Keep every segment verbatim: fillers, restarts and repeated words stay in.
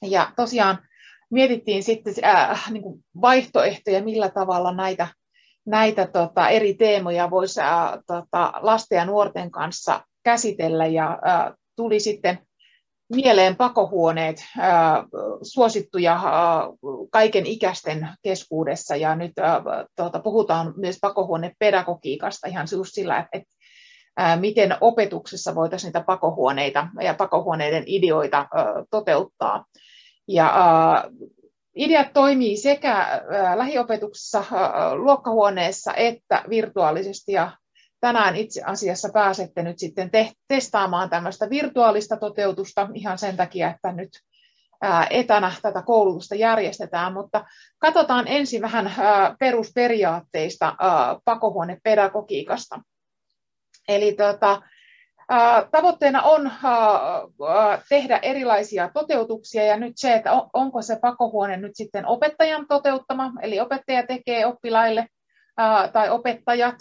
Ja tosiaan mietittiin sitten äh, niin kuin vaihtoehtoja, millä tavalla näitä, näitä tota, eri teemoja voisi äh, tota, lasten ja nuorten kanssa käsitellä. Ja äh, tuli sitten mieleen pakohuoneet, äh, suosittuja äh, kaiken ikäisten keskuudessa. Ja nyt äh, tota, puhutaan myös pakohuonepedagogiikasta ihan just sillä, että et, äh, miten opetuksessa voitaisiin niitä pakohuoneita ja pakohuoneiden ideoita äh, toteuttaa. Ja äh, ideat toimii sekä äh, lähiopetuksessa, äh, luokkahuoneessa että virtuaalisesti. Ja tänään itse asiassa pääsette nyt sitten te- testaamaan tämmöistä virtuaalista toteutusta ihan sen takia, että nyt äh, etänä tätä koulutusta järjestetään. Mutta katsotaan ensin vähän äh, perusperiaatteista äh, pakohuonepedagogiikasta. Eli tota, tavoitteena on tehdä erilaisia toteutuksia ja nyt se, että onko se pakohuone nyt sitten opettajan toteuttama, eli opettaja tekee oppilaille tai opettajat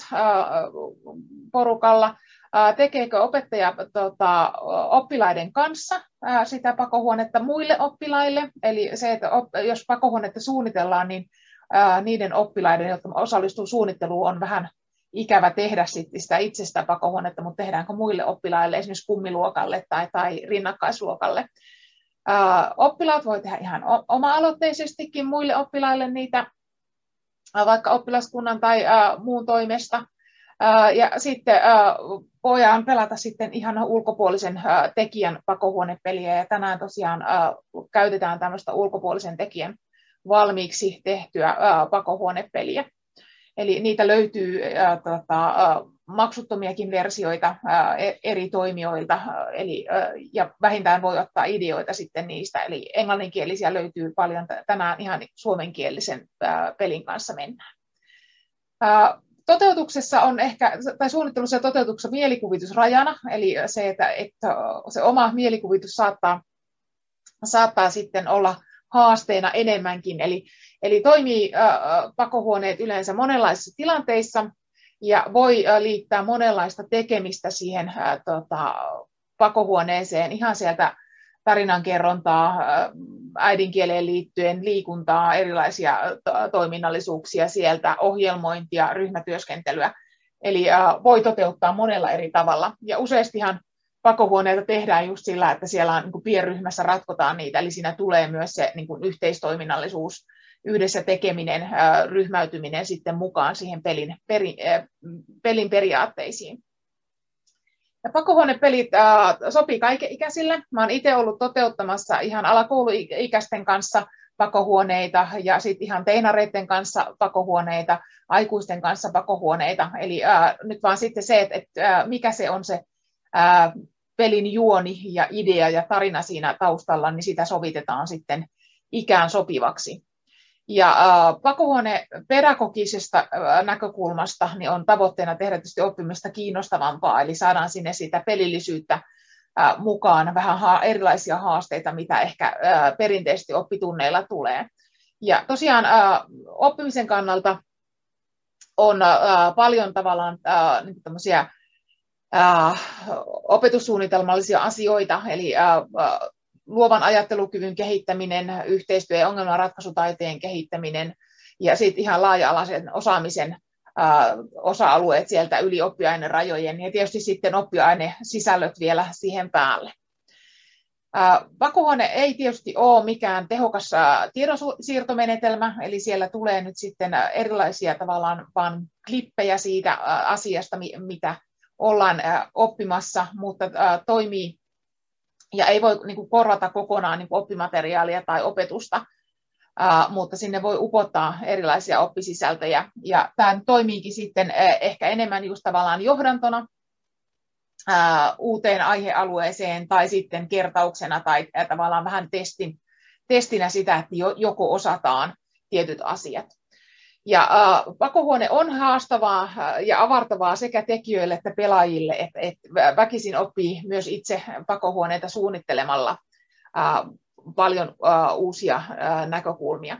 porukalla, tekeekö opettaja tota, oppilaiden kanssa sitä pakohuonetta muille oppilaille, eli se, että jos pakohuonetta suunnitellaan, niin niiden oppilaiden, jotka osallistuu suunnitteluun, on vähän ikävä tehdä sitä itsestä pakohuonetta, mutta tehdäänkö muille oppilaille, esimerkiksi kummiluokalle tai, tai rinnakkaisluokalle. Ää, oppilaat voi tehdä ihan oma-aloitteisestikin muille oppilaille niitä, vaikka oppilaskunnan tai ää, muun toimesta. Ää, ja sitten ää, voidaan pelata sitten ihan ulkopuolisen ää, tekijän pakohuonepeliä, ja tänään tosiaan ää, käytetään tämmöistä ulkopuolisen tekijän valmiiksi tehtyä ää, pakohuonepeliä. Eli niitä löytyy ää, tota, maksuttomiakin versioita ää, eri toimijoilta, eli, ää, ja vähintään voi ottaa ideoita sitten niistä. Eli englanninkielisiä löytyy paljon, tänään ihan suomenkielisen ää, pelin kanssa mennään. Ää, toteutuksessa on ehkä, tai suunnittelussa ja toteutuksessa mielikuvitus rajana, eli se, että, että se oma mielikuvitus saattaa, saattaa sitten olla haasteena enemmänkin, eli, eli toimii äh, pakohuoneet yleensä monenlaisissa tilanteissa ja voi äh, liittää monenlaista tekemistä siihen äh, tota, pakohuoneeseen, ihan sieltä tarinankerrontaa, äh, äidinkieleen liittyen, liikuntaa, erilaisia äh, toiminnallisuuksia sieltä, ohjelmointia, ryhmätyöskentelyä, eli äh, voi toteuttaa monella eri tavalla, ja useastihan pakohuoneita tehdään just sillä, että siellä on, niin kuin pienryhmässä ratkotaan niitä, eli siinä tulee myös se niin kuin yhteistoiminnallisuus, yhdessä tekeminen, ää, ryhmäytyminen sitten mukaan siihen pelin, peri, ää, pelin periaatteisiin. Ja pakohuonepelit ää, sopii kaikenikäisille. Mä oon itse ollut toteuttamassa ihan alakouluikäisten kanssa pakohuoneita ja sitten ihan teinareiden kanssa pakohuoneita, aikuisten kanssa pakohuoneita. Eli ää, nyt vaan sitten se, että, että mikä se on se Ää, pelin juoni ja idea ja tarina siinä taustalla, niin sitä sovitetaan sitten ikään sopivaksi. Ja ää, pakohuone pedagogisesta ää, näkökulmasta niin on tavoitteena tehdä tietysti oppimista kiinnostavampaa, eli saadaan sinne sitä pelillisyyttä ää, mukaan, vähän ha- erilaisia haasteita, mitä ehkä ää, perinteisesti oppitunneilla tulee. Ja tosiaan ää, oppimisen kannalta on ää, paljon tavallaan ää, niin tämmöisiä Uh, opetussuunnitelmallisia asioita, eli uh, luovan ajattelukyvyn kehittäminen, yhteistyö- ja ongelmanratkaisutaiteen kehittäminen ja sitten ihan laaja-alaisen osaamisen uh, osa-alueet sieltä yli oppiainerajojen ja tietysti sitten oppiainesisällöt vielä siihen päälle. Uh, pakohuone ei tietysti ole mikään tehokas uh, tiedonsiirtomenetelmä, eli siellä tulee nyt sitten erilaisia tavallaan vaan klippejä siitä uh, asiasta, mitä ollaan oppimassa, mutta toimii ja ei voi niin kuin korvata kokonaan niin kuin oppimateriaalia tai opetusta, mutta sinne voi upottaa erilaisia oppisisältöjä. Ja tämä toimiikin sitten ehkä enemmän just tavallaan johdantona uuteen aihealueeseen tai sitten kertauksena tai tavallaan vähän testin, testinä sitä, että joko osataan tietyt asiat. Ja äh, pakohuone on haastavaa ja avartavaa sekä tekijöille että pelaajille, että, että väkisin oppii myös itse pakohuoneita suunnittelemalla äh, paljon äh, uusia äh, näkökulmia.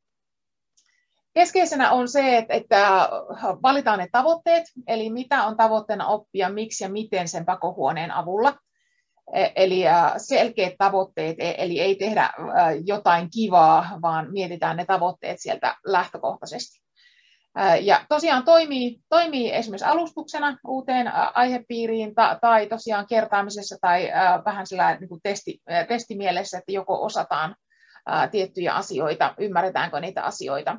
Keskeisenä on se, että, että valitaan ne tavoitteet, eli mitä on tavoitteena oppia, miksi ja miten sen pakohuoneen avulla. Eli selkeät tavoitteet, eli ei tehdä jotain kivaa, vaan mietitään ne tavoitteet sieltä lähtökohtaisesti. Ja tosiaan toimii, toimii esimerkiksi alustuksena uuteen aihepiiriin tai tosiaan kertaamisessa tai vähän sillä niin kuin testi, testimielessä, että joko osataan tiettyjä asioita, ymmärretäänkö niitä asioita.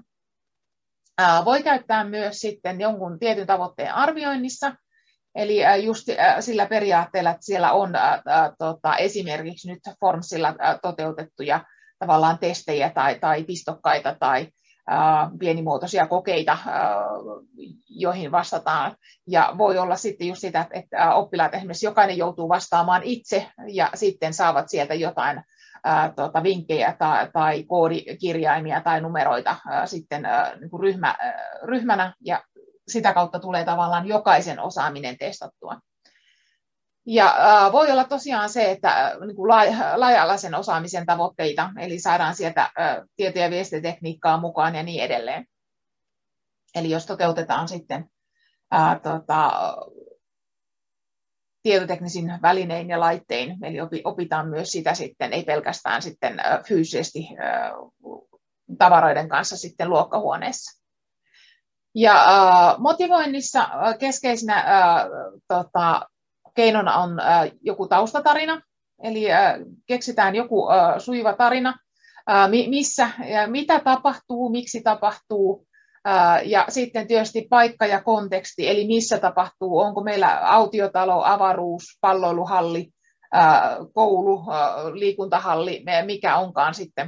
Voi käyttää myös sitten jonkun tietyn tavoitteen arvioinnissa, eli just sillä periaatteella, että siellä on ää, tota, esimerkiksi nyt Formsilla toteutettuja tavallaan testejä tai, tai pistokkaita tai ää, pienimuotoisia kokeita, ää, joihin vastataan. Ja voi olla sitten just sitä, että oppilaat esimerkiksi jokainen joutuu vastaamaan itse ja sitten saavat sieltä jotain ää, tota, vinkkejä tai, tai koodikirjaimia tai numeroita ää, sitten ää, niin kuin ryhmä, ää, ryhmänä ja sitä kautta tulee tavallaan jokaisen osaaminen testattua. Ja äh, voi olla tosiaan se, että äh, niin kuin laaja-alaisen osaamisen tavoitteita, eli saadaan sieltä äh, tieto- ja viestintätekniikkaa mukaan ja niin edelleen. Eli jos toteutetaan sitten äh, tota, tietoteknisin välinein ja laittein, eli opitaan myös sitä sitten, ei pelkästään sitten äh, fyysisesti äh, tavaroiden kanssa sitten luokkahuoneessa. Ja äh, motivoinnissa äh, keskeisenä äh, tota, keinona on äh, joku taustatarina, eli äh, keksitään joku äh, sujuva tarina, äh, mi- missä ja mitä tapahtuu, miksi tapahtuu, äh, ja sitten tietysti paikka ja konteksti, eli missä tapahtuu, onko meillä autiotalo, avaruus, palloiluhalli, äh, koulu, äh, liikuntahalli, mikä onkaan sitten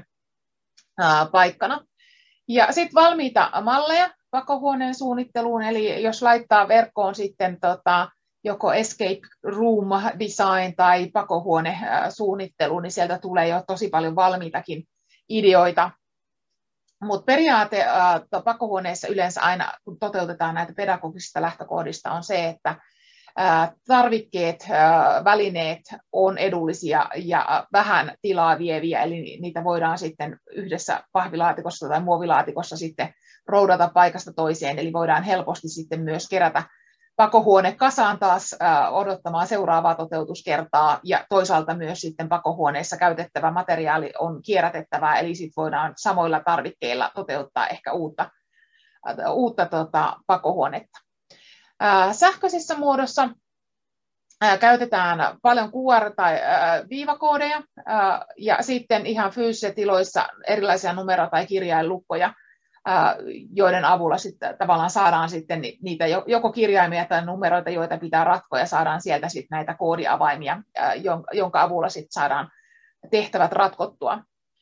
äh, paikkana. Ja sitten valmiita malleja pakohuoneen suunnitteluun, eli jos laittaa verkkoon sitten tota, joko escape room design tai pakohuone suunnittelu, niin sieltä tulee jo tosi paljon valmiitakin ideoita. Mutta periaate äh, pakohuoneessa yleensä aina, kun toteutetaan näitä pedagogisista lähtökohdista, on se, että äh, tarvikkeet, äh, välineet on edullisia ja vähän tilaa vieviä, eli niitä voidaan sitten yhdessä pahvilaatikossa tai muovilaatikossa sitten roudata paikasta toiseen, eli voidaan helposti sitten myös kerätä pakohuone kasaan taas äh, odottamaan seuraavaa toteutuskertaa, ja toisaalta myös sitten pakohuoneessa käytettävä materiaali on kierrätettävää, eli sitten voidaan samoilla tarvikkeilla toteuttaa ehkä uutta, äh, uutta tota, pakohuonetta. Äh, sähköisessä muodossa äh, käytetään paljon Q R- tai äh, viivakoodeja, äh, ja sitten ihan fyysisissä tiloissa erilaisia numero- tai kirjainlukkoja, joiden avulla sitten tavallaan saadaan sitten niitä joko kirjaimia tai numeroita, joita pitää ratkoa, ja saadaan sieltä sitten näitä koodiavaimia, jonka avulla sitten saadaan tehtävät ratkottua.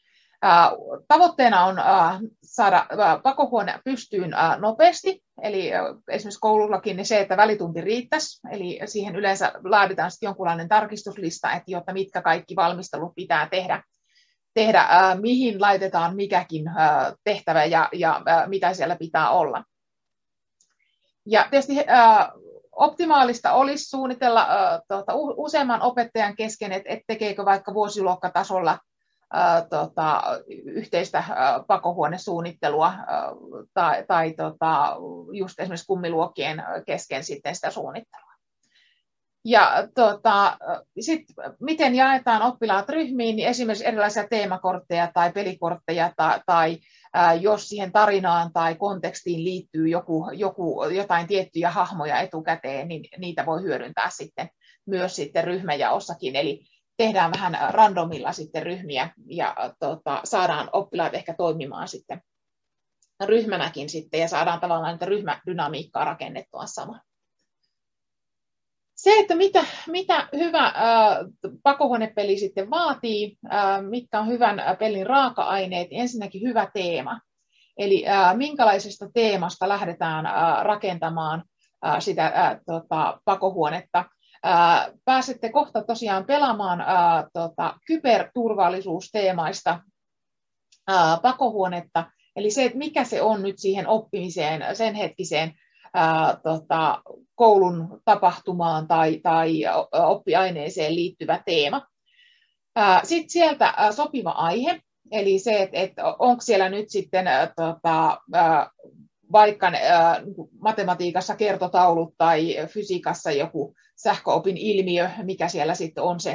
Tavoitteena on saada pakohuone pystyyn nopeasti, eli esimerkiksi koulullakin niin se, että välitunti riittäisi, eli siihen yleensä laaditaan sitten jonkunlainen tarkistuslista, että jotta mitkä kaikki valmistelut pitää tehdä, tehdä äh, mihin laitetaan mikäkin äh, tehtävä ja, ja äh, mitä siellä pitää olla. Ja tietysti äh, optimaalista olisi suunnitella äh, tuota, useamman opettajan kesken, että et tekeekö vaikka vuosiluokkatasolla äh, tota, yhteistä äh, pakohuonesuunnittelua äh, tai, tai tota, just esimerkiksi kummiluokkien kesken sitten sitä suunnittelua. Ja tota, sit, miten jaetaan oppilaat ryhmiin, niin esimerkiksi erilaisia teemakortteja tai pelikortteja tai, tai ää, jos siihen tarinaan tai kontekstiin liittyy joku, joku, jotain tiettyjä hahmoja etukäteen, niin niitä voi hyödyntää sitten myös sitten ryhmäjaossakin. Eli tehdään vähän randomilla sitten ryhmiä ja tota, saadaan oppilaat ehkä toimimaan sitten ryhmänäkin sitten ja saadaan tavallaan niitä ryhmädynamiikkaa rakennettua samaan. Se, että mitä, mitä hyvä äh, pakohuonepeli sitten vaatii, äh, mitkä on hyvän pelin raaka-aineet, ensinnäkin hyvä teema. Eli äh, minkälaisesta teemasta lähdetään äh, rakentamaan äh, sitä äh, tota, pakohuonetta. Äh, pääsette kohta tosiaan pelaamaan äh, tota, kyberturvallisuusteemaista äh, pakohuonetta. Eli se, että mikä se on nyt siihen oppimiseen, sen hetkiseen Ää, tota, koulun tapahtumaan tai, tai oppiaineeseen liittyvä teema. Sitten sieltä ää, sopiva aihe, eli se, että et onko siellä nyt sitten ää, tota, ää, vaikka ää, matematiikassa kertotaulut tai fysiikassa joku sähköopin ilmiö, mikä siellä sitten on se,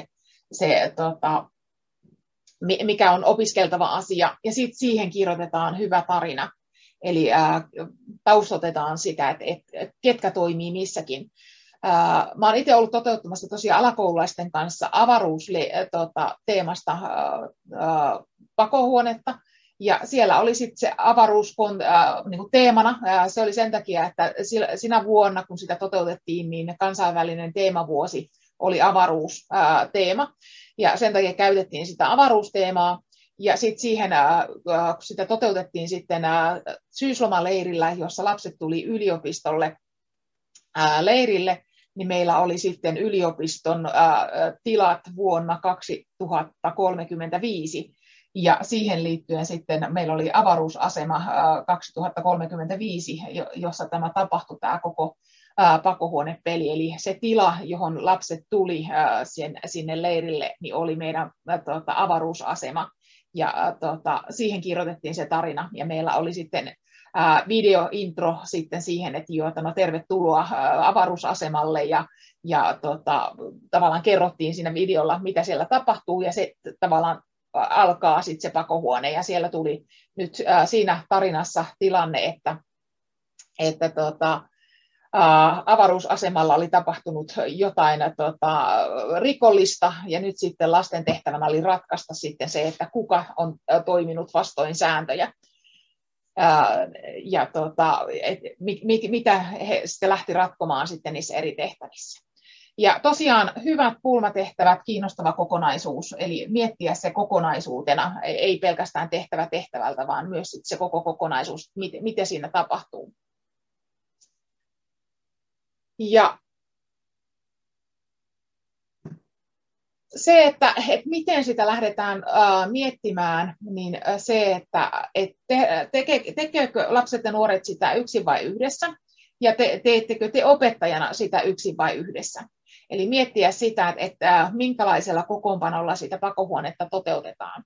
se tota, mikä on opiskeltava asia, ja sitten siihen kirjoitetaan hyvä tarina. Eli ää, taustotetaan sitä, että et, et, ketkä toimii missäkin. Ää, mä olen itse ollut toteuttamassa tosiaan alakoululaisten kanssa avaruusteemasta tota, pakohuonetta, ja siellä oli sitten se avaruus ää, niin kuin teemana. Ää, se oli sen takia, että sinä vuonna, kun sitä toteutettiin, niin kansainvälinen teemavuosi oli avaruusteema, ja sen takia käytettiin sitä avaruusteemaa. Ja sitten siihen, kun sitä toteutettiin sitten syyslomaleirillä, jossa lapset tuli yliopistolle leirille, niin meillä oli sitten yliopiston tilat vuonna kaksituhattakolmekymmentäviisi. Ja siihen liittyen sitten meillä oli avaruusasema kaksituhattakolmekymmentäviisi, jossa tämä tapahtui, tämä koko pakohuonepeli. Eli se tila, johon lapset tuli sinne leirille, niin oli meidän tuota, avaruusasema. Ja tuota, siihen kirjoitettiin se tarina, ja meillä oli sitten ää, videointro sitten siihen, että jo, no, tervetuloa ää, avaruusasemalle, ja, ja tuota, tavallaan kerrottiin siinä videolla, mitä siellä tapahtuu, ja se tavallaan alkaa sitten se pakohuone, ja siellä tuli nyt ää, siinä tarinassa tilanne, että, että tuota, Uh, avaruusasemalla oli tapahtunut jotain tota, rikollista, ja nyt sitten lasten tehtävänä oli ratkaista sitten se, että kuka on uh, toiminut vastoin sääntöjä. Uh, ja tota, et, mit, mit, mitä he sitten lähti ratkomaan sitten niissä eri tehtävissä. Ja tosiaan hyvät pulmatehtävät, kiinnostava kokonaisuus, eli miettiä se kokonaisuutena, ei pelkästään tehtävä tehtävältä, vaan myös se koko kokonaisuus, mit, mitä siinä tapahtuu. Ja se, että, että miten sitä lähdetään uh, miettimään, niin se, että et te, teke, tekeekö lapset ja nuoret sitä yksin vai yhdessä, ja te, teettekö te opettajana sitä yksin vai yhdessä. Eli miettiä sitä, että, että minkälaisella kokoonpanolla sitä pakohuonetta toteutetaan.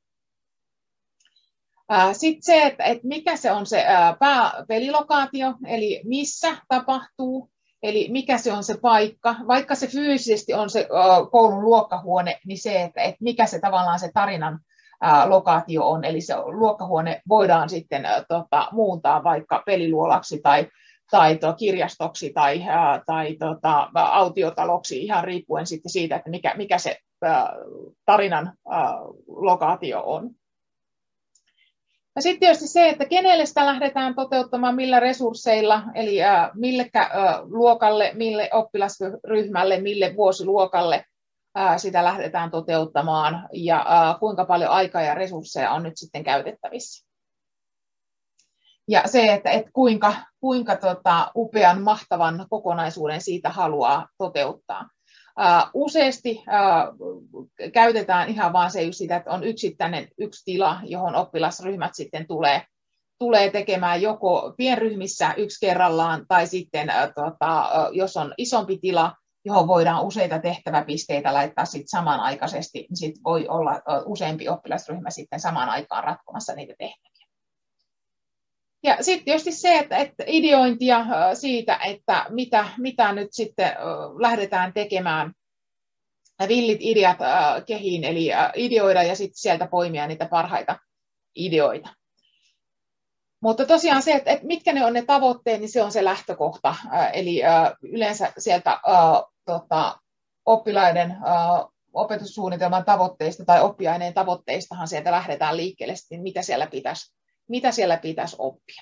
Sitten se, että, että mikä se on se pääpelilokaatio, eli missä tapahtuu. Eli mikä se on se paikka, vaikka se fyysisesti on se koulun luokkahuone, niin se, että, että mikä se tavallaan se tarinan ää, lokaatio on. Eli se luokkahuone voidaan sitten ää, tota, muuntaa vaikka peliluolaksi tai, tai to, kirjastoksi tai, ää, tai tota, autiotaloksi, ihan riippuen sitten siitä, että mikä, mikä se ää, tarinan ää, lokaatio on. Ja sitten tietysti se, että kenelle sitä lähdetään toteuttamaan, millä resursseilla, eli äh, millekä äh, luokalle, mille oppilasryhmälle, mille vuosiluokalle äh, sitä lähdetään toteuttamaan, ja äh, kuinka paljon aikaa ja resursseja on nyt sitten käytettävissä. Ja se, että et kuinka, kuinka tota, upean, mahtavan kokonaisuuden siitä haluaa toteuttaa. Uh, useasti uh, käytetään ihan vaan se just sitä, että on yksittäinen yksi tila, johon oppilasryhmät sitten tulee, tulee tekemään joko pienryhmissä yksi kerrallaan, tai sitten uh, tota, uh, jos on isompi tila, johon voidaan useita tehtäväpisteitä laittaa sitten samanaikaisesti, niin sit voi olla uh, useampi oppilasryhmä sitten samaan aikaan ratkomassa niitä tehtäviä. Ja sitten tietysti se, että, että ideointia siitä, että mitä, mitä nyt sitten lähdetään tekemään, villit ideat kehiin, eli ideoida ja sitten sieltä poimia niitä parhaita ideoita. Mutta tosiaan se, että, että mitkä ne on ne tavoitteet, niin se on se lähtökohta. Eli yleensä sieltä tota, oppilaiden opetussuunnitelman tavoitteista tai oppiaineen tavoitteistahan sieltä lähdetään liikkeelle, sitten, mitä siellä pitäisi mitä siellä pitäisi oppia.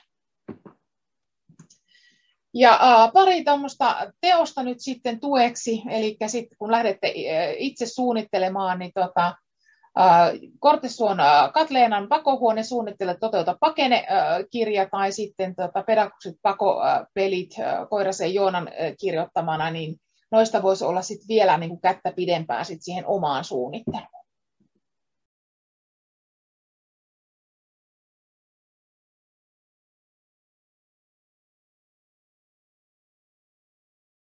Ja äh, pari tuommoista teosta nyt sitten tueksi, eli sitten kun lähdette itse suunnittelemaan, niin tota, äh, Kortesuon äh, Katleenan pakohuone suunnittele toteuta pakene-kirja, äh, tai sitten tota, pedagogiset pakopelit äh, Koirasen Joonan äh, kirjoittamana, niin noista voisi olla sitten vielä niin kuin kättä pidempään sit siihen omaan suunnitteluun.